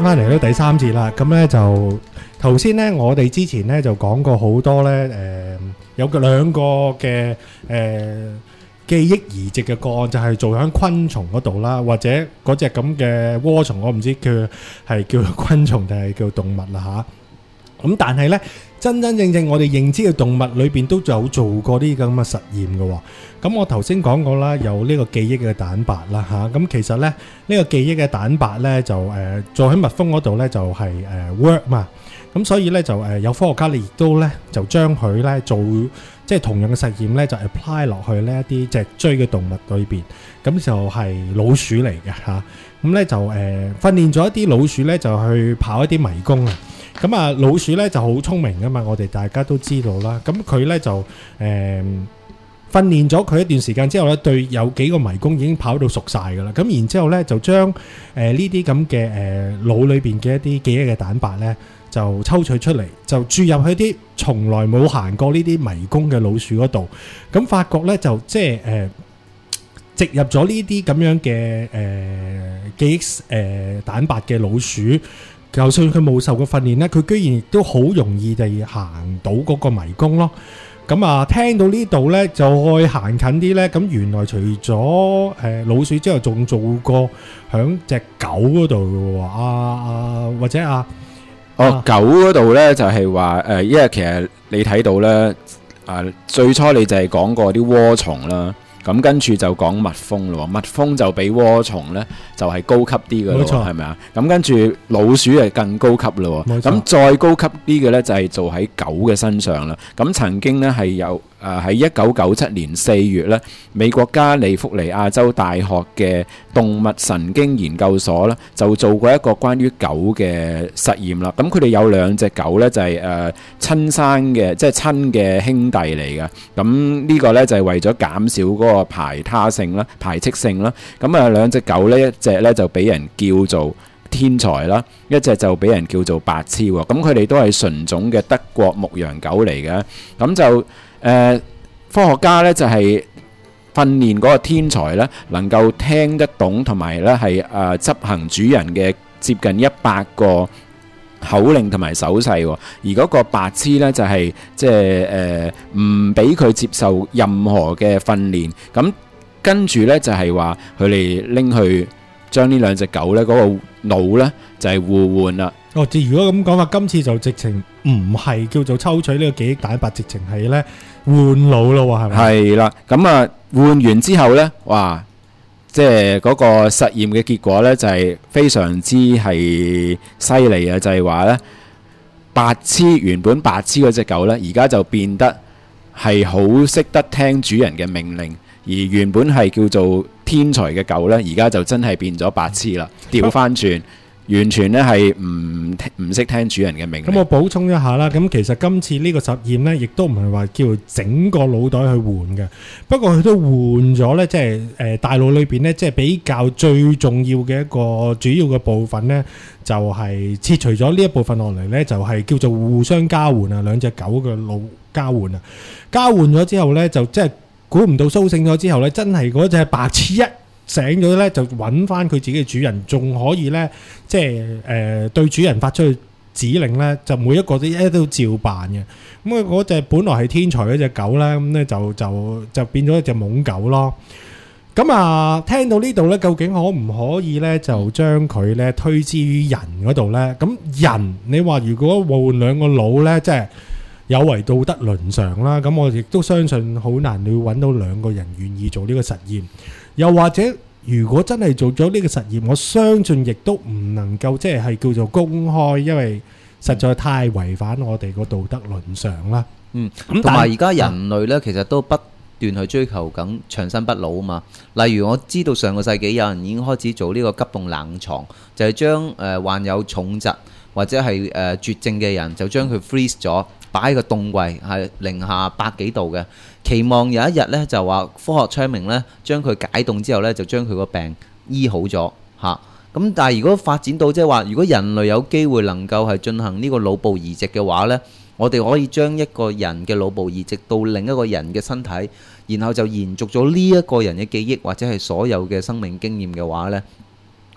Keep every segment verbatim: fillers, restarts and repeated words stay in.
翻嚟咧第三節啦，咁咧就頭先咧，我哋之前咧就講過好多咧，誒有個兩個嘅誒記憶移植嘅個案，就係做喺昆蟲嗰度啦，或者嗰隻咁嘅渦蟲，我唔知叫係叫昆蟲定係叫動物啦嚇。咁但係咧，真真正正我哋認知嘅動物裏邊都有做過啲咁嘅實驗嘅喎。咁我頭先講過啦，有呢個記憶嘅蛋白啦嚇。咁其實咧，呢個記憶嘅蛋白咧就誒做喺蜜蜂嗰度咧就係誒 work 嘛。咁所以咧就誒有科學家亦都咧就將佢咧做即係同樣嘅實驗咧就 apply 落去呢一啲脊椎嘅動物裏邊。咁就係老鼠嚟嘅嚇。咁咧就誒訓練咗一啲老鼠咧就去跑一啲迷宮啊。咁啊老鼠咧就好聰明噶嘛，我哋大家都知道啦。咁佢咧就誒訓練咗佢一段時間之後咧，對有幾個迷宮已經跑到熟晒噶啦。咁然之後咧就將誒呢啲咁嘅誒腦裏邊嘅一啲記憶嘅蛋白咧，就抽取出嚟，就注入去啲從來冇行過呢啲迷宮嘅老鼠嗰度。咁發覺咧就即係誒植入咗呢啲咁樣嘅誒記憶誒蛋白嘅老鼠。就算佢冇受過訓練咧，佢居然亦都好容易地行到嗰個迷宮咯。咁啊，聽到呢度咧，就再行近啲咧，咁原來除咗誒老鼠之後，仲做過響隻狗嗰度嘅喎。啊啊，或者啊， 哦，狗嗰度咧就係話誒，因為其實你睇到咧，啊最初你就係講過啲渦蟲啦。咁跟住就講蜜蜂咯，蜜蜂就比渦蟲咧就係、是、高級啲嘅咯，係咪啊？咁跟住老鼠係更高級咯，咁再高級啲嘅咧就係做喺狗嘅身上啦。咁曾經咧係有誒喺一九九七年四月咧，美國加利福尼亞州大學嘅動物神經研究所咧就做過一個關於狗嘅實驗啦。咁佢哋有兩隻狗咧就係誒親生嘅，即係親嘅兄弟嚟嘅。咁呢個咧就係為咗減少嗰個排他性啦、排斥性啦。咁啊兩隻狗咧，一隻咧就俾人叫做天才啦，一隻就俾人叫做白痴喎。咁佢哋都係純種嘅德國牧羊狗嚟嘅。咁就誒、呃、科學家咧就係、是、訓練嗰個天才咧，能夠聽得懂同埋咧係誒執行主人嘅接近一百個口令同埋手勢，而嗰個白痴咧就係即係誒唔俾佢接受任何嘅訓練。咁跟住咧就係話佢哋拎去將呢兩隻狗咧嗰個腦咧就係互換啦。 哦，即如果咁講法，今次就直情唔係叫做抽取呢個記憶蛋白，直情係咧換腦咯，係咪？ 係啦，咁啊換完之後咧，哇！即係嗰個實驗嘅結果咧，就係非常之係犀利啊！就係話咧，白痴原本白痴嗰隻狗咧，而家就變得係好識得聽主人嘅命令，而原本係叫做天才嘅狗咧，而家就真係變咗白痴啦，調翻轉。完全咧係唔唔識聽主人嘅命令。咁我補充一下啦，咁其實今次呢個實驗咧，亦都唔係話叫整個腦袋去換嘅，不過佢都換咗咧，即係誒大腦裏邊咧，即係比較最重要嘅一個主要嘅部分咧，就係切除咗呢一部分落嚟咧，就係叫做互相交換啊，兩隻狗嘅腦交換啊，交換咗之後咧，就即係估唔到甦醒咗之後咧，真係嗰隻白痴一醒咗咧，就揾翻佢自己嘅主人，仲可以咧，即係誒、呃、對主人發出去指令咧，就每一個都一都照辦嘅。咁啊，嗰隻本來係天才嗰隻狗咧，咁咧就就就變咗一隻懵狗咯。咁啊，聽到呢度咧，究竟可唔可以咧，就將佢咧推之於人嗰度咧？咁人，你話如果換兩個腦咧，即係有違道德倫常啦。咁我亦都相信好難你會揾到兩個人願意做呢個實驗。又或者，如果真係做咗呢個實驗，我相信亦都唔能夠即係係叫做公開，因為實在太違反我哋個道德倫常啦。 嗯，咁同埋而家人類呢，其實都不斷去追求緊長生不老啊嘛。例如我知道上個世紀有人已經開始做呢個急凍冷藏，就係將誒患有重疾或者係誒絕症嘅人，就將佢 freeze 咗，擺喺個凍櫃，係零下百幾度嘅。期望有一日咧，就話科學昌明咧，將佢解凍之後咧，就將佢個病醫好咗嚇。咁但係如果發展到即係話，如果人類有機會能夠係進行呢個腦部移植嘅話咧，我哋可以將一個人嘅腦部移植到另一個人嘅身體，然後就延續咗呢一個人嘅記憶或者係所有嘅生命經驗嘅話咧，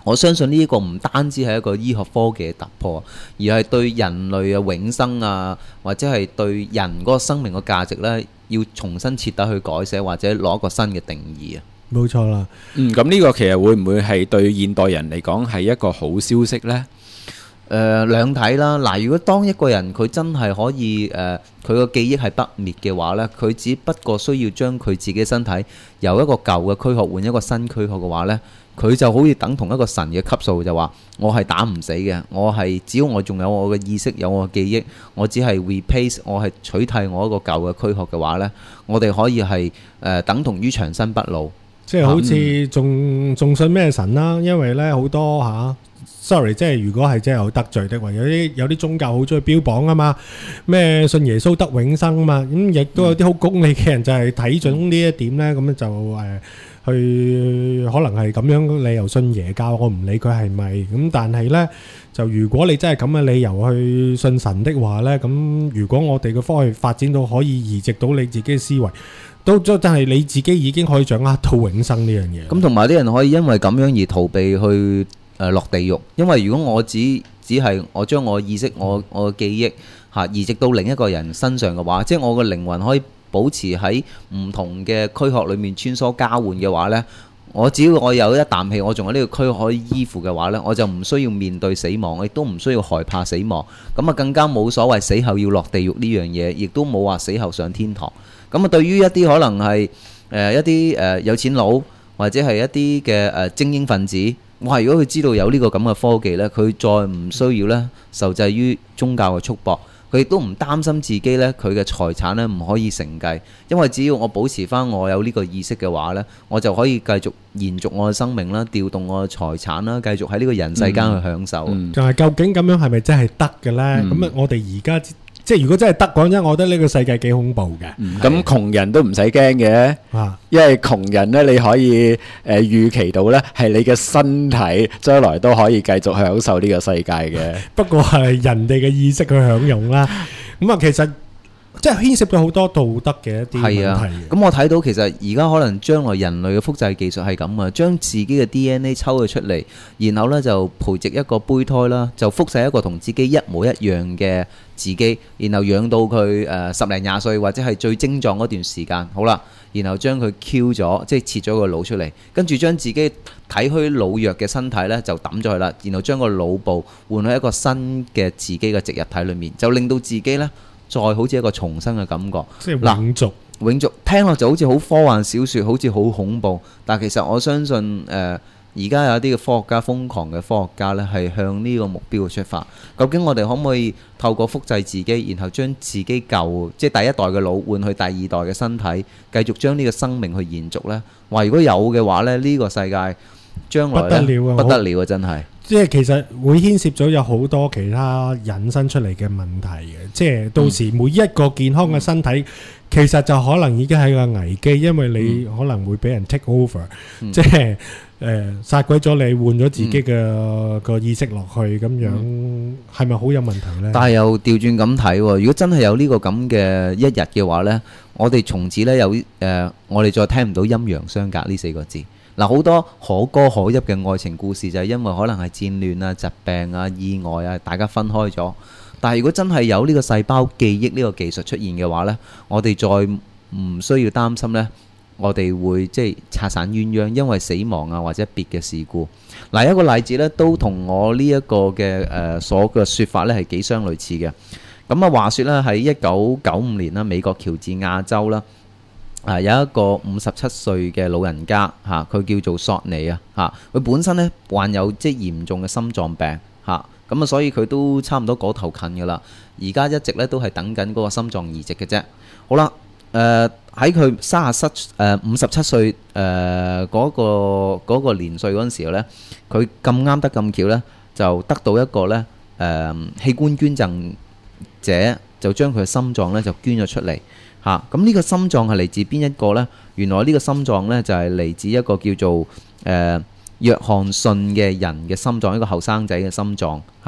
我相信呢一個唔單止係一個醫學科技嘅突破，而係對人類嘅永生啊，或者係對人嗰個生命嘅價值呢，要重新徹底去改寫，或者攞一個新嘅定義啊。 冇錯啦。 嗯，咁呢個其實會唔會係對現代人嚟講係一個好消息呢？ 誒、呃、兩睇啦，嗱，如果當一個人佢真係可以誒，佢個記憶係不滅嘅話呢，佢只不過需要將佢自己身體由一個舊嘅軀殼換一個新軀殼嘅話呢，佢就好似等同一個神嘅級數，就話我係打唔死嘅，我係只要我仲有我嘅意識，有我嘅記憶，我只係 replace， 我係取替我一個舊嘅軀殼嘅話呢，我哋可以係誒、呃、等同於長生不老， 即係好似仲仲信咩神啦？因為呢好多嚇。啊 sorry， 即係如果係真係有得罪的話，有啲有啲宗教好中意標榜啊嘛，咩信耶穌得永生啊嘛，咁亦都有啲好功利嘅人就係睇準呢一點咧，咁就誒去可能係咁樣，你又信耶教，我唔理佢係咪，咁但係咧就如果你真係咁嘅理由去信神的話咧，咁如果我哋嘅科學發展到可以移植到你自己嘅思維，都真係你自己已經可以掌握到永生呢樣嘢。 咁同埋啲人可以因為咁樣而逃避去。誒落地獄，因為如果我只只係我將我意識、我我嘅記憶嚇移植到另一個人身上嘅話，即係我嘅靈魂可以保持喺唔同嘅軀殼裏面穿梭交換嘅話呢，我只要我有一啖氣，我仲有呢個軀殼可以依附嘅話呢，我就唔需要面對死亡，我亦都唔需要害怕死亡，咁啊更加冇所謂死後要落地獄呢樣嘢，亦都冇話死後上天堂。咁啊，對於一啲可能係誒、呃、一啲誒、呃、有錢佬或者係一啲嘅誒精英分子。哇！如果佢知道有呢個咁嘅科技呢，佢再唔需要呢受制於宗教嘅束縛，佢亦都唔擔心自己呢，佢嘅財產呢唔可以承繼，因為只要我保持翻我有呢個意識嘅話呢，我就可以繼續延續我嘅生命啦，調動我嘅財產啦，繼續喺呢個人世間去享受。 嗯嗯、 就係究竟咁樣係咪真係得嘅呢？咁啊、嗯，我哋而家。即係如果真係得講真，我覺得呢個世界幾恐怖嘅。 咁、嗯、窮人都唔使驚嘅， 啊、 因為窮人呢，你可以誒、呃、預期到呢係你嘅身體將來都可以繼續享受呢個世界嘅。 不過係人哋嘅意識去享用啦。咁啊，其實即係牽涉到好多道德嘅一啲問題。 係啊，咁我睇到其實而家可能將來人類嘅複製技術係咁啊，將自己嘅 D N A 抽咗出嚟，然後呢就培植一個胚胎啦，就複製一個同自己一模一樣嘅自己，然後養到佢誒十零廿歲或者係最精壯嗰段時間，好啦，然後將佢 Q 咗，即係切咗個腦出嚟，跟住將自己體虛老弱嘅身體呢就抌咗去啦，然後將個腦部換去一個新嘅自己嘅植入體裏面，就令到自己呢再好似一個重生嘅感覺。 即係永續， 永續聽落就好似好科幻小説，好似好恐怖，但其實我相信誒。呃而家有啲嘅科學家，瘋狂嘅科學家呢係向呢個目標去出發。究竟我哋可唔可以透過複製自己，然後將自己舊即係第一代嘅腦換去第二代嘅身體，繼續將呢個生命去延續呢？話如果有嘅話呢，呢、呢個世界將來不得了啊！ 不得了啊！真係。 即係其實會牽涉咗有好多其他引申出嚟嘅問題嘅，即係到時每一個健康嘅身體，嗯、其實就可能已經係個危機，因為你可能會俾人 take over，、嗯、即係誒殺鬼咗你，換咗自己嘅、嗯、個意識落去，咁樣係咪好有問題呢？ 但係又調轉咁睇喎，如果真係有呢個咁嘅一日嘅話呢，我哋從此呢，有誒、呃，我哋再聽唔到陰陽相隔呢四個字。嗱，好多可歌可泣嘅愛情故事就係因為可能係戰亂啊、疾病啊、意外啊，大家分開咗。但係如果真係有呢個細胞記憶呢個技術出現嘅話呢，我哋再唔需要擔心呢，我哋會即係拆散鴛鴦，因為死亡啊或者別嘅事故。嗱，一個例子呢，都同我呢一個嘅誒所嘅説法呢係幾相類似嘅。咁啊，話説呢，喺一九九五年啦，美國喬治亞州啦。啊，有一個五十七歲嘅老人家嚇，佢、啊、叫做索尼啊嚇，佢本身咧患有即係嚴重嘅心臟病嚇，咁啊所以佢都差唔多嗰頭近噶啦，而家一直咧都係等緊嗰個心臟移植嘅啫。好啦，誒喺佢三十七誒五十七歲誒嗰個嗰、嗰個年歲嗰陣時候咧，佢咁啱得咁巧咧，就得到一個咧誒、呃、器官捐贈者就將佢嘅心臟咧就捐咗出嚟。嚇！咁呢、啊、個心臟係嚟自邊一個呢？原來呢個心臟呢，就係、是、嚟自一個叫做誒、呃、約翰遜嘅人嘅心臟，一個後生仔嘅心臟嚇。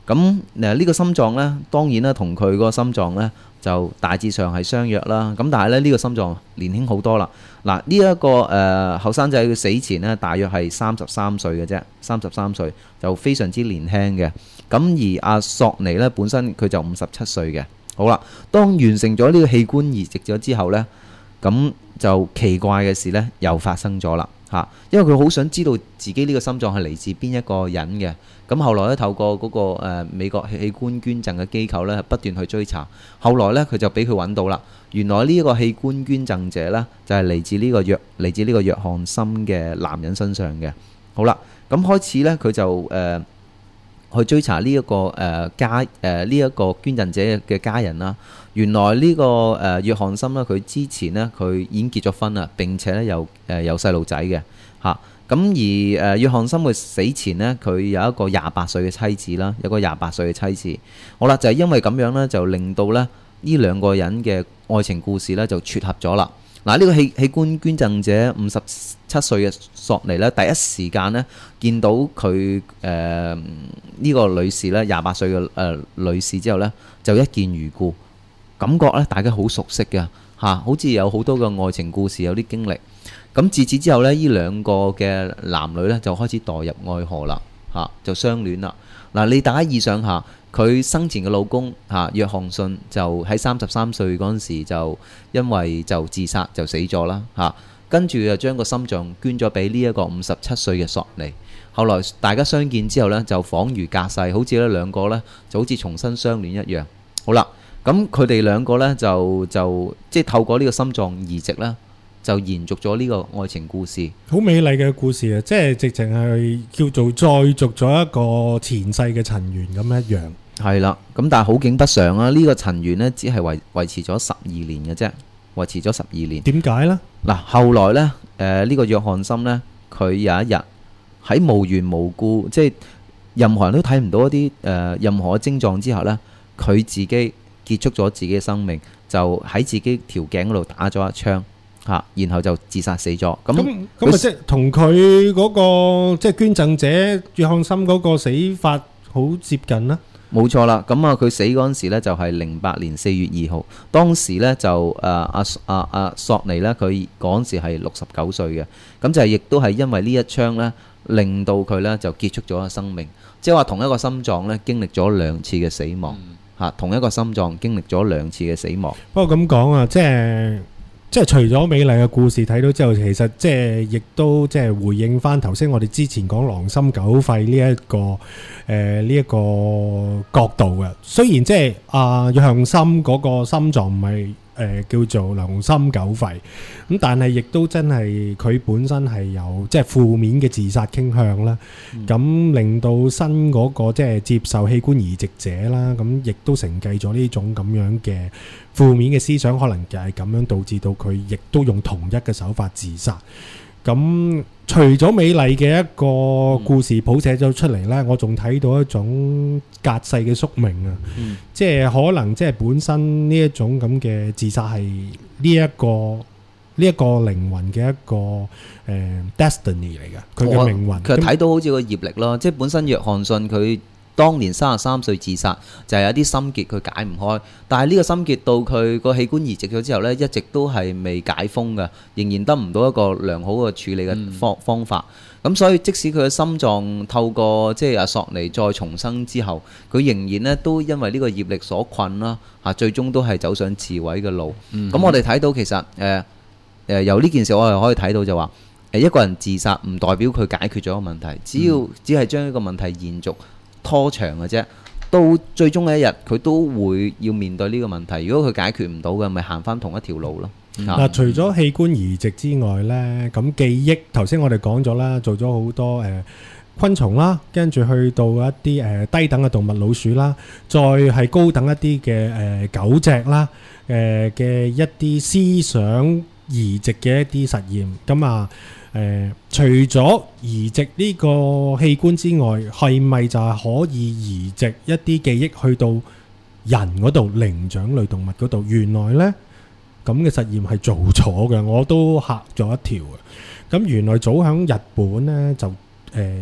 咁誒呢個心臟呢，當然啦，同佢個心臟呢就大致上係相若啦。咁但係咧呢個心臟年輕好多啦。嗱呢一個誒後生仔佢死前呢，大約係三十三歲嘅啫，三十三歲就非常之年輕嘅。咁而阿索尼呢，本身佢就五十七歲嘅。好啦，當完成咗呢個器官移植咗之後呢，咁就奇怪嘅事呢又發生咗啦嚇，因為佢好想知道自己呢個心臟係嚟自邊一個人嘅。咁後來咧透過嗰個誒美國器官捐贈嘅機構咧不斷去追查，後來咧佢就俾佢揾到啦。原來呢一個器官捐贈者咧就係嚟自呢個約嚟自呢個約翰森嘅男人身上嘅。好啦，咁開始咧佢就誒去追查呢一個誒家誒呢一個捐贈者嘅家人啦。原來呢個誒約翰森咧佢之前咧佢已經結咗婚啦，並且咧有誒有細路仔嘅嚇。咁而誒約翰森佢死前呢，佢有一個廿八歲嘅妻子啦，有個廿八歲嘅妻子。好啦，就係因為咁樣呢，就令到咧呢兩個人嘅愛情故事呢就撮合咗啦。嗱，呢個器器官捐贈者五十七歲嘅索尼呢，第一時間呢見到佢誒呢個女士呢，廿八歲嘅誒女士之後呢，就一見如故，感覺咧大家好熟悉嘅嚇，好似有好多嘅愛情故事，有啲經歷。咁自此之後呢，呢兩個嘅男女呢就開始墮入愛河啦，嚇就相戀啦。嗱，你大家意想下，佢生前嘅老公嚇約翰遜就喺三十三歲嗰陣時就因為就自殺就死咗啦，嚇跟住就將個心臟捐咗俾呢一個五十七歲嘅索尼。後來大家相見之後呢，就恍如隔世，好似呢兩個呢就好似重新相戀一樣。好啦，咁佢哋兩個呢，就就即係透過呢個心臟移植啦，就延續咗呢個愛情故事， 好美麗嘅故事啊！即係直情係叫做再續咗一個前世嘅塵緣咁一樣。 係啦，咁但係好景不常啊！呢、這個塵緣呢，只係維維持咗十二年嘅啫，維持咗十二年。 點解呢？ 嗱，後來呢，誒、呃、呢、這個約翰森呢，佢有一日喺無緣無故，即係任何人都睇唔到一啲誒、呃、任何嘅症狀之下呢，佢自己結束咗自己嘅生命，就喺自己條頸嗰度打咗一槍。嚇，然後就自殺死咗。咁咁咁啊，即係同佢嗰個即係捐贈者約翰森嗰個死法好接近啦。 冇錯啦。咁啊，佢死嗰陣時咧就係零八年四月二號。當時咧就誒阿阿阿索尼咧，佢嗰陣時係六十九歲嘅。咁就係亦都係因為呢一槍咧，令到佢咧就結束咗個生命。即係話同一個心臟咧經歷咗兩次嘅死亡。嚇、嗯，同一個心臟經歷咗兩次嘅死亡。 不過咁講啊，即係。即係除咗美麗嘅故事睇到之後，其實即係亦都即係回應翻頭先我哋之前講狼心狗肺呢一個誒呢一個角度嘅。雖然即係阿約翰森嗰個心臟唔係誒叫做狼心狗肺咁，但係亦都真係佢本身係有即係負面嘅自殺傾向啦。咁、嗯、令到新嗰個即係接受器官移植者啦，咁亦都承繼咗呢種咁樣嘅負面嘅思想，可能就係咁樣導致到佢亦都用同一嘅手法自殺。咁除咗美麗嘅一個故事譜寫咗出嚟呢，我仲睇到一種隔世嘅宿命啊！嗯、即係可能即係本身呢一種咁嘅自殺係呢一個呢一個靈魂嘅一個誒、呃、destiny 嚟嘅，佢嘅命運。 佢睇到好似個業力咯，即係本身約翰遜佢當年三十三歲自殺，就係、是、有啲心結佢解唔開，但係呢個心結到佢個器官移植咗之後呢，一直都係未解封嘅，仍然得唔到一個良好嘅處理嘅方方法。咁、嗯、所以即使佢嘅心臟透過即係阿索尼再重生之後，佢仍然呢都因為呢個業力所困啦，嚇最終都係走上自毀嘅路。咁、嗯、我哋睇到其實誒誒、呃呃、由呢件事我哋可以睇到就話誒一個人自殺唔代表佢解決咗個問題，只要、嗯、只係將呢個問題延續拖長嘅啫，到最終嘅一日佢都會要面對呢個問題。如果佢解決唔到嘅，咪行翻同一條路咯。嗱、 嗯，除咗器官移植之外呢，咁記憶頭先我哋講咗啦，做咗好多誒、呃、昆蟲啦，跟住去到一啲誒、呃、低等嘅動物老鼠啦，再係高等一啲嘅誒狗隻啦，誒、呃、嘅一啲思想移植嘅一啲實驗，咁啊。誒、呃，除咗移植呢個器官之外，係咪就係可以移植一啲記憶去到人嗰度，靈長類動物嗰度？原來呢，咁嘅實驗係做咗嘅，我都嚇咗一跳嘅。咁原來早響日本呢，就誒、呃、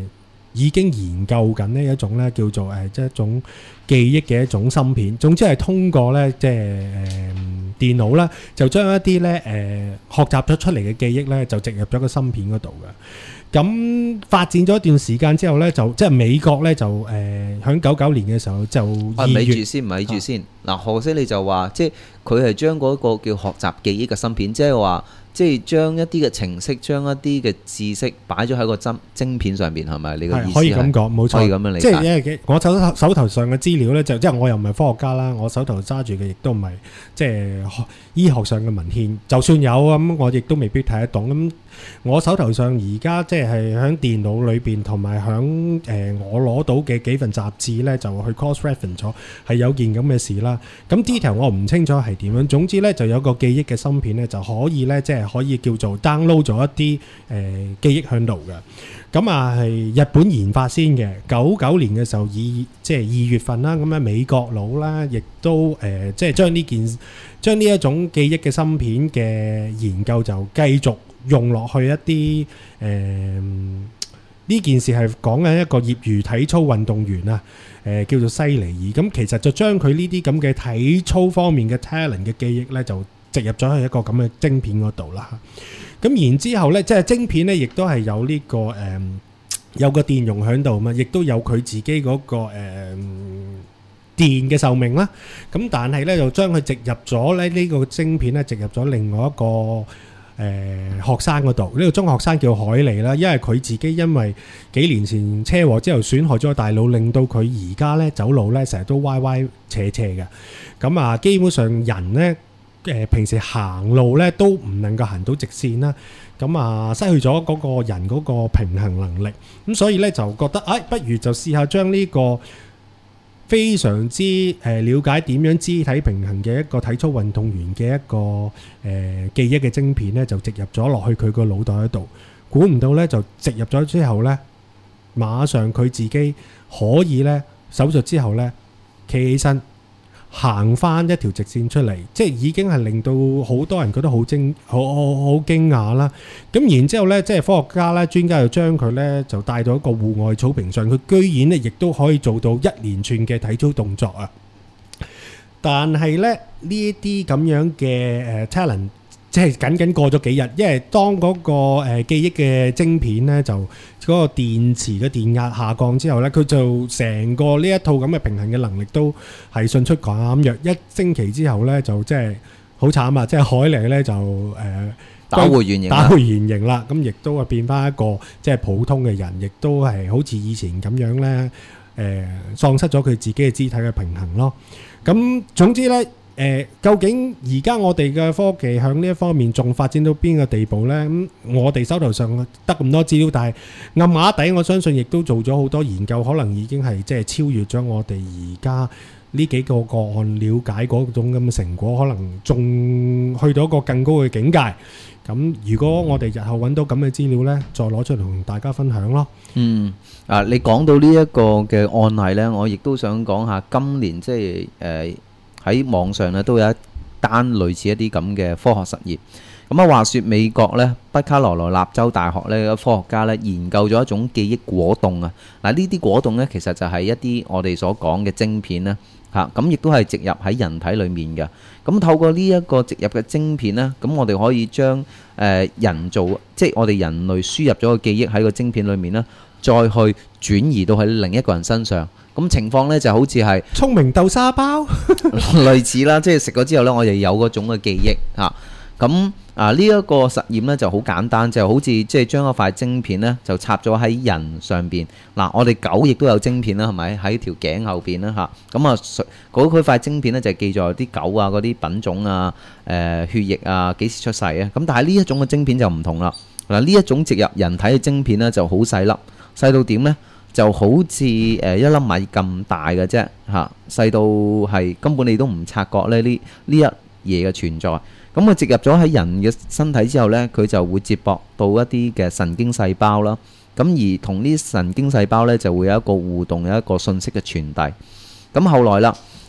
已經研究緊呢一種咧叫做誒即係一種記憶嘅一種芯片。總之係通過咧即係誒電腦啦，就將一啲咧誒學習咗出嚟嘅記憶咧就植入咗個芯片嗰度嘅。咁發展咗一段時間之後咧，就即係美國咧就誒喺九九年嘅時候就啊， 二月咪住先，咪住先。嗱，何先你就話，即係佢係將嗰個叫學習記憶嘅芯片，即係話，即係將一啲嘅程式，將一啲嘅知識擺咗喺個晶晶片上邊，係咪？你個意思係可以咁講，冇錯， 可以咁樣理解。 即係因為我手手頭上嘅資料咧，就即係我又唔係科學家啦，我手頭揸住嘅亦都唔係即係學醫學上嘅文獻，就算有咁，我亦都未必睇得懂咁。我手頭上而家即係喺電腦裏邊，同埋喺誒我攞到嘅幾份雜誌咧，就去 cross reference 咗，係有件咁嘅事啦。咁 detail 我唔清楚係點樣，總之咧就有個記憶嘅芯片咧，就可以咧即係可以叫做 download 咗一啲誒記憶喺度嘅。咁啊係日本研發先嘅，九九年嘅時候以即係二月份啦，咁啊美國佬啦，亦都誒即係將呢件將呢一種記憶嘅芯片嘅研究就繼續用落去一啲誒呢件事係講緊一個業餘體操運動員啊，誒、呃、叫做西尼爾，咁其實就將佢呢啲咁嘅體操方面嘅 talent 嘅記憶咧，就植入咗去一個咁嘅晶片嗰度啦。咁然之後咧，即係晶片咧，亦都係有呢、這個誒、呃、有個電容喺度嘛，亦都有佢自己嗰、那個誒、呃、電嘅壽命啦。咁但係咧，就將佢植入咗咧呢、這個晶片咧，植入咗另外一個誒、呃、學生嗰度。呢、這個中學生叫海利啦，因為佢自己因為幾年前車禍之後損害咗個大腦，令到佢而家咧走路咧成日都歪歪斜斜嘅。咁啊，基本上人咧。誒平時行路咧都唔能夠行到直線啦，咁啊失去咗嗰個人嗰個平衡能力，咁所以咧就覺得，哎，不如就試下將呢個非常之誒了解點樣肢體平衡嘅一個體操運動員嘅一個誒記憶嘅晶片咧，就植入咗落去佢個腦袋嗰度。估唔到咧，就植入咗之後咧，馬上佢自己可以咧手術之後咧企起身。行翻一條直線出嚟，即係已經係令到好多人覺得好驚好好好驚訝啦。咁然之後呢，即係科學家咧、專家就將佢呢就帶到一個戶外草坪上，佢居然呢亦都可以做到一連串嘅體操動作啊！但係呢，呢一啲咁樣嘅誒 talent，即係僅僅過咗幾日，因為當嗰個誒記憶嘅晶片呢，就嗰個電池嘅電壓下降之後呢，佢就成個呢一套咁嘅平衡嘅能力都係迅速減弱。一星期之後呢，就即係好慘啊！即係海莉呢，就誒、呃、 打回原形， 打回原形啦。咁亦都係變翻一個即係普通嘅人，亦都係好似以前咁樣呢，誒、呃、喪失咗佢自己嘅肢體嘅平衡咯。咁總之呢。誒、呃，究竟而家我哋嘅科技喺呢一方面仲發展到邊個地步呢？咁、嗯、我哋手頭上得咁多資料，但係暗啞底，我相信亦都做咗好多研究，可能已經係即係超越咗我哋而家呢幾個個案了解嗰種咁嘅成果，可能仲去到一個更高嘅境界。咁如果我哋日後揾到咁嘅資料呢，再攞出嚟同大家分享咯。 嗯，啊，你講到呢一個嘅案例呢，我亦都想講下今年即係誒。呃喺網上咧都有一單類似一啲咁嘅科學實驗。咁啊，話說美國咧北卡羅來納州大學咧嘅科學家咧研究咗一種記憶果凍啊。嗱，呢啲果凍咧其實就係一啲我哋所講嘅晶片啦，嚇，咁亦都係植入喺人體裡面嘅。咁透過呢一個植入嘅晶片咧，咁我哋可以將誒人造即係我哋人類輸入咗個記憶喺個晶片裡面咧，再去轉移到喺另一個人身上。咁情況咧就好似係聰明豆沙包類似啦，即係食咗之後咧，我哋有嗰種嘅記憶嚇。咁啊呢一個實驗咧就好簡單，就好似即係將一塊晶片咧就插咗喺人上邊。嗱，我哋狗亦都有晶片啦，係咪喺條頸後邊啦嚇？咁啊，嗰佢塊晶片咧就係記載啲狗啊嗰啲品種啊、誒血液啊、幾時出世啊。咁但係呢一種嘅晶片就唔同啦。嗱，呢一種植入人體嘅晶片咧就好細粒，細到點咧？就好似誒一粒米咁大嘅啫嚇，細到係根本你都唔察覺咧呢呢一嘢嘅存在。咁佢植入咗喺人嘅身體之後呢，佢就會接駁到一啲嘅神經細胞啦。咁而同呢啲神經細胞呢，就會有一個互動，有一個信息嘅傳遞。咁後來啦，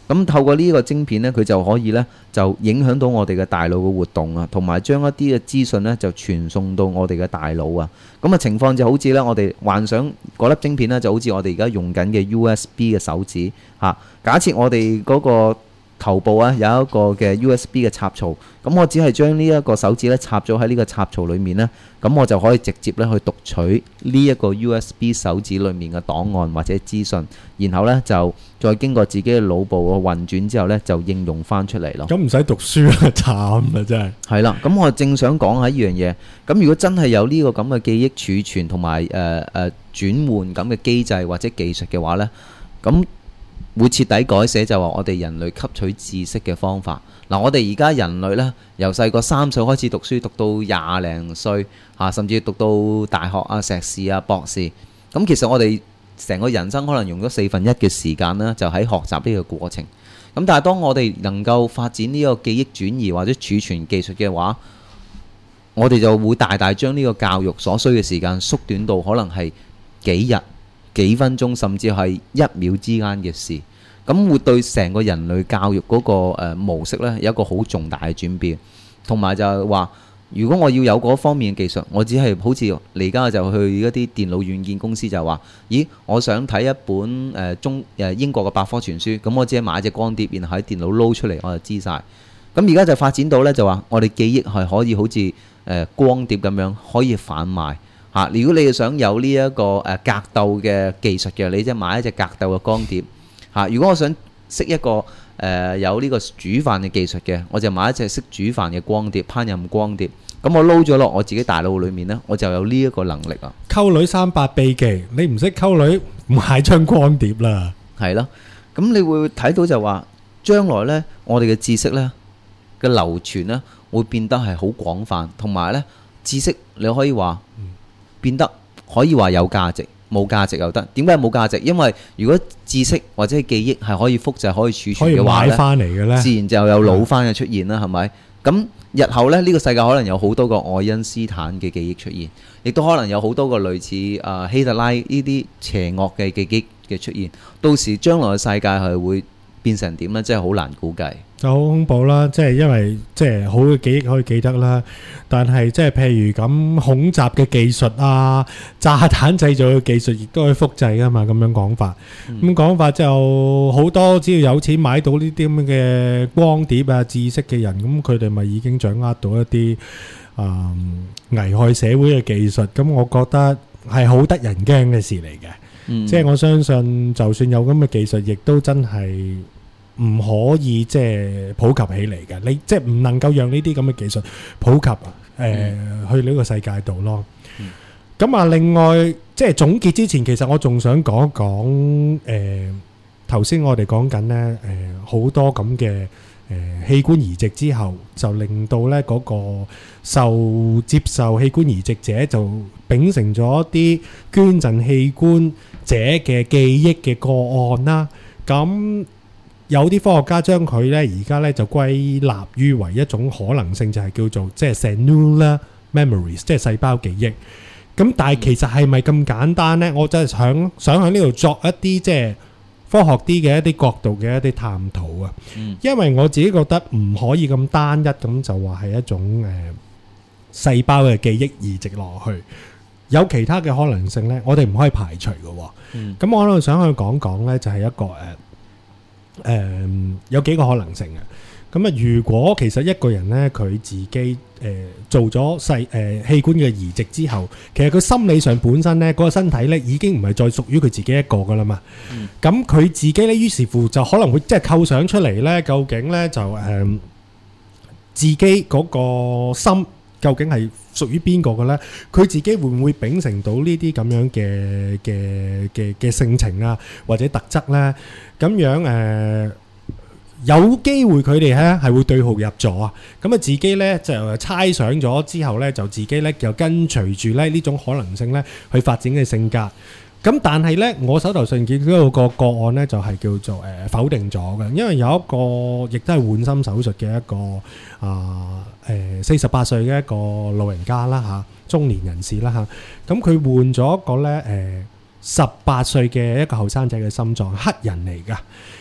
咁透過呢個晶片呢，佢就可以呢，就影響到我哋嘅大腦嘅活動啊，同埋將一啲嘅資訊呢，就傳送到我哋嘅大腦啊。咁啊情況就好似呢，我哋幻想嗰粒晶片呢，就好似我哋而家用緊嘅 U S B 嘅手指嚇。假設我哋嗰個頭部啊有一個嘅 U S B 嘅插槽，咁我只係將呢一個手指咧插咗喺呢個插槽裡面呢，咁我就可以直接咧去讀取呢一個 U S B 手指裡面嘅檔案或者資訊，然後呢就再經過自己嘅腦部嘅運轉之後呢，就應用翻出嚟咯。 咁唔使讀書啊，慘啊真係。 係啦，咁我正想講下呢樣嘢。咁如果真係有呢個咁嘅記憶儲存同埋誒誒轉換咁嘅機制或者技術嘅話呢，咁會徹底改寫就話我哋人類吸取知識嘅方法。嗱，我哋而家人類呢，由細個三歲開始讀書，讀到廿零歲嚇，甚至讀到大學啊、碩士啊、博士。咁其實我哋成個人生可能用咗四分一嘅時間呢，就喺學習呢個過程。咁但係當我哋能夠發展呢個記憶轉移或者儲存技術嘅話，我哋就會大大將呢個教育所需嘅時間縮短到可能係幾日、幾分鐘，甚至係一秒之間嘅事。咁會對成個人類教育嗰個誒模式呢，有一個好重大嘅轉變。同埋就係話，如果我要有嗰方面嘅技術，我只係好似你而家就去一啲電腦軟件公司就話，咦，我想睇一本誒中誒英國嘅百科全書，咁我只係買一隻光碟，然後喺電腦撈出嚟，我就知晒。咁而家就發展到呢，就話我哋記憶係可以好似誒光碟咁樣可以販賣嚇。如果你係想有呢一個誒格鬥嘅技術嘅，你即係買一隻格鬥嘅光碟嚇。如果我想識一個誒、呃、有呢個煮飯嘅技術嘅，我就買一隻識煮飯嘅光碟，烹飪光碟。咁我撈咗落我自己大腦裏面呢，我就有呢一個能力啊。 溝女三百秘技，你唔識溝女，買張光碟啦。 係咯，咁你會睇到就話，將來呢，我哋嘅知識呢嘅流傳呢，會變得係好廣泛，同埋呢知識你可以話變得可以話有價值。冇價值又得，點解冇價值？因為如果知識或者記憶係可以複製、可以儲存嘅話咧，自然就有老翻嘅出現啦，係咪？咁日後咧，呢個世界可能有好多個愛因斯坦嘅記憶出現，亦都可能有好多個類似啊希特拉呢啲邪惡嘅記憶嘅出現。到時將來嘅世界係會變成點呢？真係好難估計。 就好恐怖啦，即係因為即係好嘅記憶可以記得啦，但係即係譬如咁恐襲嘅技術啊、炸彈製造嘅技術，亦都可以複製噶嘛。咁樣講法，咁講法就好多，只要有錢買到呢啲咁嘅光碟啊、知識嘅人，咁佢哋咪已經掌握到一啲啊危害社會嘅技術。咁我覺得係好得人驚嘅事嚟嘅。即係我相信，就算有咁嘅技術，亦都真係唔可以即係普及起嚟嘅，你即係唔能夠讓呢啲咁嘅技術普及誒、呃嗯、去呢個世界度咯。咁啊、嗯，另外即係總結之前，其實我仲想講一講誒頭先我哋講緊呢誒好多咁嘅誒器官移植之後，就令到呢嗰個受接受器官移植者就秉承咗一啲捐贈器官者嘅記憶嘅個案啦。咁有啲科學家將佢咧而家咧就歸納於為一種可能性，就係叫做即係 cellular memories，即係細胞記憶。咁但係其實係咪咁簡單呢？我真係想想喺呢度作一啲即係科學啲嘅一啲角度嘅一啲探討啊。因為我自己覺得唔可以咁單一咁就話係一種誒細胞嘅記憶移植落去，有其他嘅可能性呢，我哋唔可以排除嘅。咁我喺度想去講講呢，就係一個誒。誒、嗯、有幾個可能性啊！咁啊，如果其實一個人呢，佢自己誒、呃、做咗細誒器官嘅移植之後，其實佢心理上本身呢，嗰、那個身體呢已經唔係再屬於佢自己一個噶啦嘛。咁佢、嗯、自己呢，於是乎就可能會即係構想出嚟呢，究竟呢，就誒、呃、自己嗰個心究竟係屬於邊個嘅呢？佢自己會唔會秉承到呢啲咁樣嘅嘅嘅嘅性情啊，或者特質呢？咁樣誒、呃，有機會佢哋咧係會對號入座啊！咁啊，自己呢就猜想咗之後呢，就自己呢就跟隨住咧呢種可能性呢去發展嘅性格。咁但係呢，我手頭上見到個個案呢，就係叫做誒、呃、否定咗嘅，因為有一個亦都係換心手術嘅一個啊誒四十八歲嘅一個老人家啦嚇、啊，中年人士啦嚇，咁、啊、佢換咗一個呢誒十八歲嘅一個後生仔嘅心臟，黑人嚟㗎。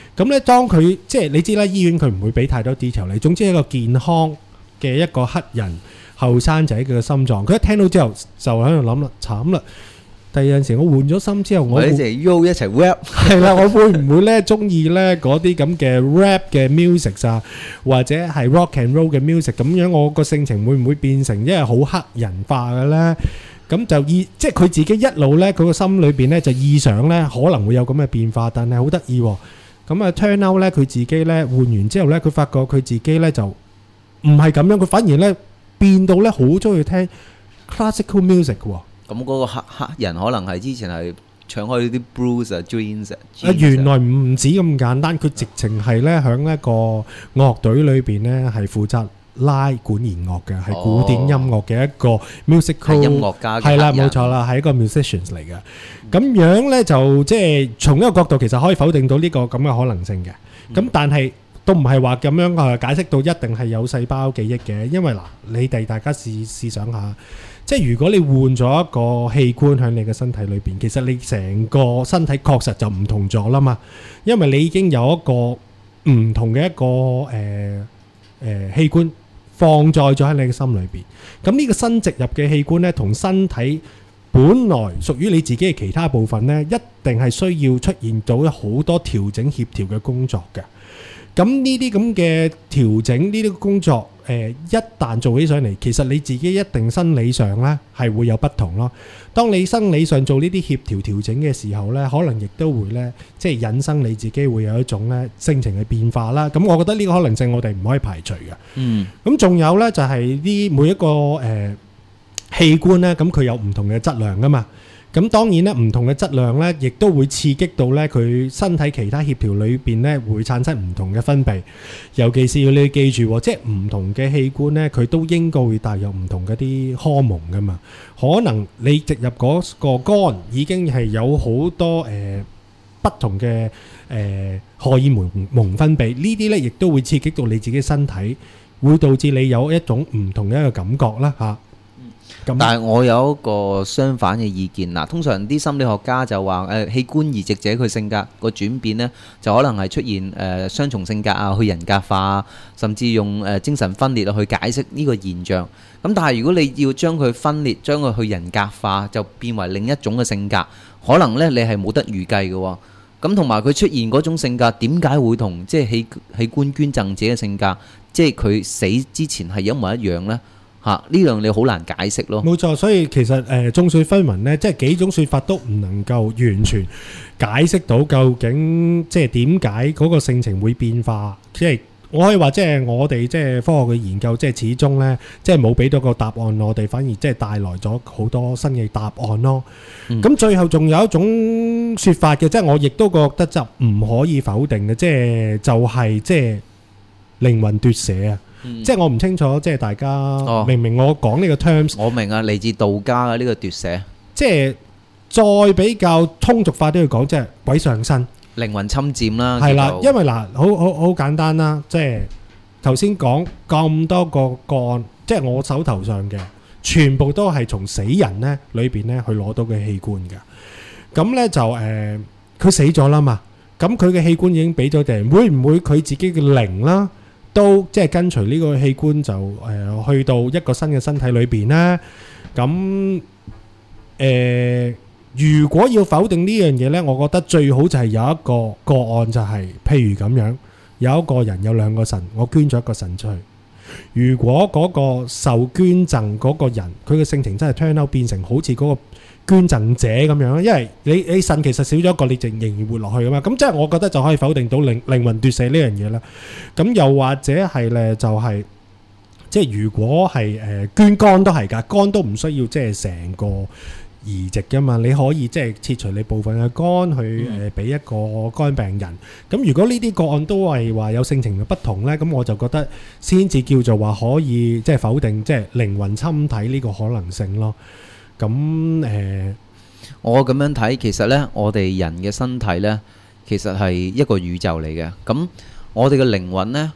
咁咧，當佢即係你知啦，醫院佢唔會俾太多 detail 你。總之一個健康嘅一個黑人後生仔嘅心臟，佢一聽到之後就喺度諗啦，慘啦！第二陣時我換咗心之後，我我哋一齊 U 一齊 rap， 係啦，我會唔會咧中意咧嗰啲咁嘅 rap 嘅 music 啊，或者係 rock and roll 嘅 music 咁樣，我個性情會唔會變成因為好黑人化嘅咧？咁就意即係佢自己一路咧，佢個心裏邊咧就意想咧可能會有咁嘅變化，但係好得意喎。咁啊 turn out 咧，佢自己咧換完之後咧，佢發覺佢自己咧就唔係咁樣，佢反而咧變到咧好中意聽 classical music 喎。 咁嗰個黑黑人可能係之前係唱開啲 blues 啊、dreams 啊。 啊，原來唔止咁簡單，佢直情係咧響一個樂隊裏邊咧係負責拉管弦樂嘅，係古典音樂嘅一個 musical 音樂家嘅係啦， 黑人冇錯啦，係一個 musicians 嚟嘅。咁樣咧就即係從一個角度，其實可以否定到呢個咁嘅可能性嘅。咁但係都唔係話咁樣誒解釋到一定係有細胞記憶嘅，因為嗱，你哋大家試試想下。即係如果你換咗一個器官喺你嘅身體裏邊，其實你成個身體確實就唔同咗啦嘛，因為你已經有一個唔同嘅一個誒誒、呃呃、器官放載咗喺你嘅心裏邊。咁呢個新植入嘅器官呢，同身體本來屬於你自己嘅其他部分呢，一定係需要出現到好多調整協調嘅工作嘅。咁呢啲咁嘅調整，呢啲工作，誒、呃、一旦做起上嚟，其實你自己一定生理上呢係會有不同咯。當你生理上做呢啲協調調整嘅時候呢，可能亦都會呢，即係引生你自己會有一種呢性情嘅變化啦。咁我覺得呢個可能性我哋唔可以排除嘅。 嗯。 咁仲有呢，就係啲每一個誒、呃、器官呢，咁佢有唔同嘅質量噶嘛。咁當然咧，唔同嘅質量咧，亦都會刺激到咧佢身體其他協調裏邊咧，會產生唔同嘅分泌。尤其是要你記住，即係唔同嘅器官咧，佢都應該會帶有唔同嗰啲荷蒙噶嘛。可能你植入嗰個肝已經係有好多誒、呃、不同嘅誒、呃、荷爾蒙蒙分泌，呢啲咧亦都會刺激到你自己身體，會導致你有一種唔同嘅一個感覺啦嚇。 但係我有一個相反嘅意見嗱，通常啲心理學家就話誒器官移植者佢性格個轉變呢，就可能係出現誒雙重性格啊、去人格化啊，甚至用誒精神分裂去解釋呢個現象。咁但係如果你要將佢分裂、將佢去人格化，就變為另一種嘅性格，可能呢你係冇得預計嘅。咁同埋佢出現嗰種性格，點解會同即係器器官捐贈者嘅性格，即係佢死之前係一模一樣呢？嚇，呢樣你好難解釋咯。 冇錯，所以其實誒眾說紛紜呢，即係幾種説法都唔能夠完全解釋到究竟即係點解嗰個性情會變化。即係我可以話，即係我哋即係科學嘅研究，即係始終呢，即係冇俾到個答案我哋，反而即係帶來咗好多新嘅答案咯。咁、嗯、最後仲有一種説法嘅，即係我亦都覺得就唔可以否定嘅，即係就係即係靈魂奪舍啊！嗯、即係我唔清楚，即係大家、哦、明明我講呢個 terms， 我明啊，嚟自道家嘅呢個奪舍， 即係再比較通俗化啲去講，即係鬼上身、 靈魂侵佔啦。 係啦，因為嗱，好好好簡單啦，即係頭先講咁多個個案，即係我手頭上嘅，全部都係從死人呢裏邊呢去攞到嘅器官嘅。咁呢就誒，佢、呃、死咗啦嘛，咁佢嘅器官已經俾咗人，會唔會佢自己嘅靈啦？都即係跟隨呢個器官就誒、呃、去到一個新嘅身體裏邊咧，咁誒、呃、如果要否定呢樣嘢呢，我覺得最好就係有一個個案就係、是，譬如咁樣，有一個人有兩個腎，我捐咗一個腎出去。如果嗰個受捐贈嗰個人，佢嘅性情真係 turn out 變成好似嗰個捐贈者咁樣，因為你你腎其實少咗一個，你仍仍然活落去噶嘛，咁即係我覺得就可以否定到靈靈魂奪舍呢樣嘢啦。咁又或者係咧，就係、是、即係如果係誒、呃、捐肝都係㗎，肝都唔需要即係成個移植㗎嘛，你可以即係切除你部分嘅肝去誒俾、呃、一個肝病人。咁如果呢啲個案都係話有性情嘅不同咧，咁我就覺得先至叫做話可以即係否定即係靈魂侵體呢個可能性咯。咁誒、呃， 我咁樣睇，其實呢，我哋人嘅身體呢，其實係一個宇宙嚟嘅。咁我哋嘅靈魂呢，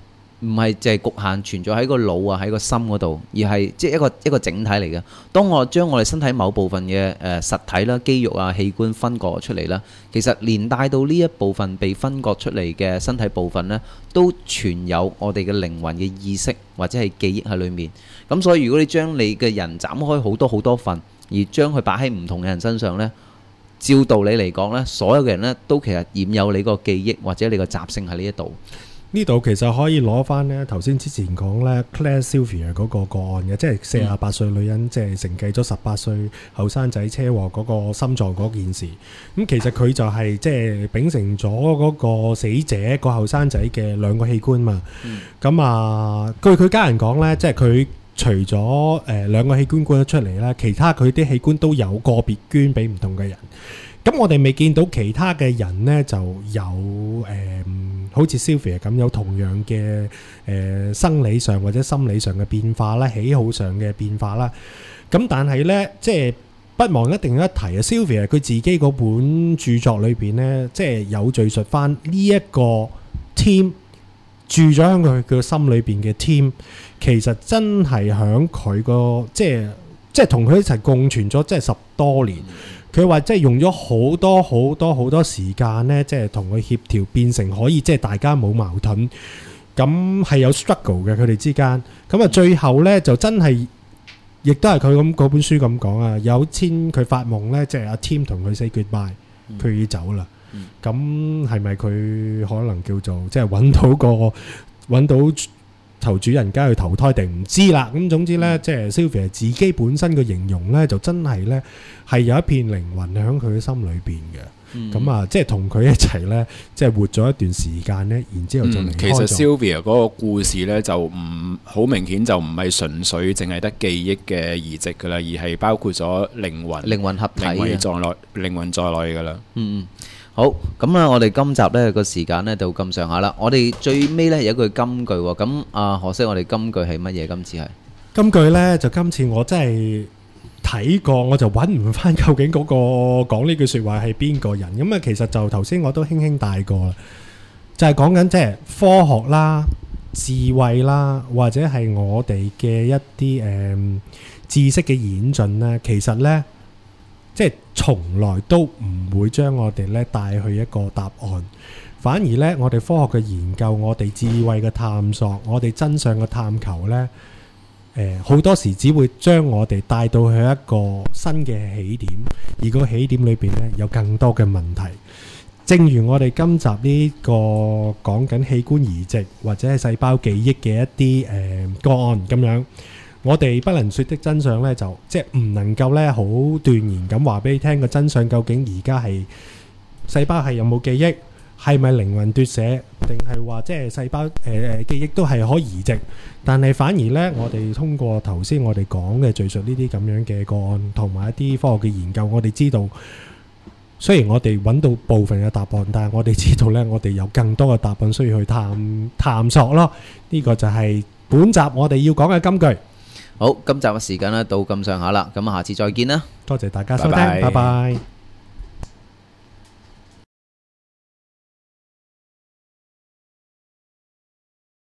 唔係淨係局限存在喺個腦啊，喺個心嗰度，而係即係一個一個整體嚟嘅。當我將我哋身體某部分嘅誒、呃、實體啦、肌肉啊、器官分割出嚟啦，其實連帶到呢一部分被分割出嚟嘅身體部分呢，都存有我哋嘅靈魂嘅意識或者係記憶喺裡面。咁所以如果你將你嘅人斬開好多好多份，而將佢擺喺唔同嘅人身上呢，照道理嚟講呢，所有嘅人呢都其實染有你個記憶或者你個習性喺呢一度。 呢度其實可以攞翻呢頭先之前講呢 Claire Sylvia 嗰個個案嘅，即係四十八歲女人，即係承繼咗十八歲後生仔車禍嗰個心臟嗰件事。咁其實佢就係即係秉承咗嗰個死者個後生仔嘅兩個器官嘛。咁、嗯、啊，據佢家人講呢，即係佢除咗誒兩個器官捐咗出嚟啦，其他佢啲器官都有個別捐俾唔同嘅人。咁我哋未見到其他嘅人呢，就有誒、呃，好似 Sylvia 咁有同樣嘅誒、呃、生理上或者心理上嘅變化啦，喜好上嘅變化啦。咁但係呢，即係不忘一定要一提啊 Sylvia 佢自己嗰本著作裏邊呢，即係有敘述翻呢一個 team 住咗喺佢佢心裏邊嘅 team，其實真係喺佢個即係即係同佢一齊共存咗即係十多年。佢話即係用咗好多好多好多時間呢，即係同佢協調變成可以即係大家冇矛盾，咁係有 struggle 嘅佢哋之間。咁啊最後呢，就真係，亦都係佢咁嗰本書咁講啊。有天佢發夢呢，即係阿 Tim 同佢 say goodbye，佢要走啦。咁係咪佢可能叫做即係揾到個揾到頭主人家去投胎定唔知啦。咁總之呢，即係 Sylvia 自己本身嘅形容呢，就真係呢，係有一片靈魂喺佢嘅心裏邊嘅。咁啊、嗯，即係同佢一齊呢，即係活咗一段時間呢，然之後就離開咗、嗯、 其實 Sylvia 嗰個故事呢，就唔好明顯，就唔係純粹淨係得記憶嘅移植噶啦，而係包括咗靈魂、 靈魂合體、 靈魂在內、靈魂在內噶啦。 嗯嗯。好，咁啊，我哋今集呢個時間呢，就咁上下啦。我哋最尾呢有一句金句喎，咁啊，可惜我哋金句係乜嘢？今次係金句呢，就今次我真係睇過，我就揾唔翻究竟嗰個講呢句説話係邊個人。咁啊，其實就頭先我都輕輕帶過啦，就係講緊即係科學啦、智慧啦，或者係我哋嘅一啲誒、嗯、知識嘅演進呢，其實呢。即係從來都唔會將我哋咧帶去一個答案，反而咧我哋科學嘅研究、我哋智慧嘅探索、我哋真相嘅探求咧，誒好多時只會將我哋帶到去一個新嘅起點，而個起點裏邊咧有更多嘅問題。正如我哋今集呢個講緊器官移植或者係細胞記憶嘅一啲誒個案咁樣。我哋不能說的真相呢，就即係唔能夠呢好斷言咁話俾你聽個真相。究竟而家係細胞係有冇記憶，係咪靈魂奪舍，定係話即係細胞誒誒、呃、記憶都係可以移植？但係反而呢，我哋通過頭先我哋講嘅敘述呢啲咁樣嘅個案，同埋一啲科學嘅研究，我哋知道，雖然我哋揾到部分嘅答案，但係我哋知道呢，我哋有更多嘅答案需要去探探索咯。呢、這個就係本集我哋要講嘅金句。 好，今集嘅時間咧到咁上下啦，咁下次再見啦， 多謝大家收聽，拜拜。